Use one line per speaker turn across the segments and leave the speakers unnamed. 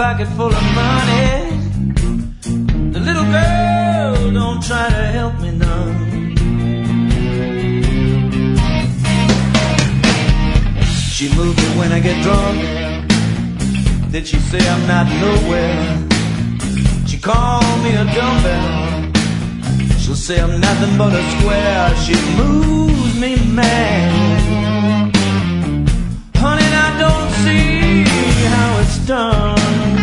pocket full of money. The little girl don't try to help me none. She moves me when I get drunk. Then she say I'm not nowhere. She call me a dumbbell. She'll say I'm nothing but a square. She moves me mad. Honey, I don't see how it's done.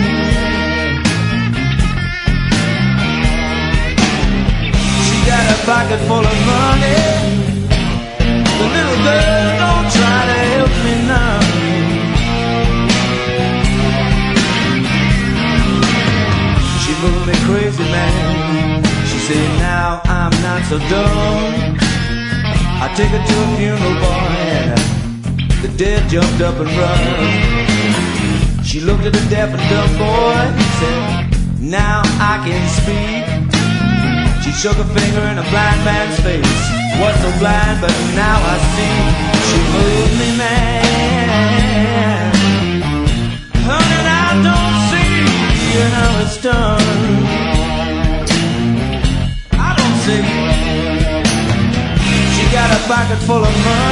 She got a pocket full of money. The little girl don't try to help me now. She moved me crazy, man. She said, now I'm not so dumb. I take her to a funeral, boy. The dead jumped up and run. She looked at the deaf and dumb boy and said, now I can speak. She shook a finger in a blind man's face. Was so blind, but now I see. She moved me, man. Honey, I don't see how it's done. I don't see. She got a pocket full of money.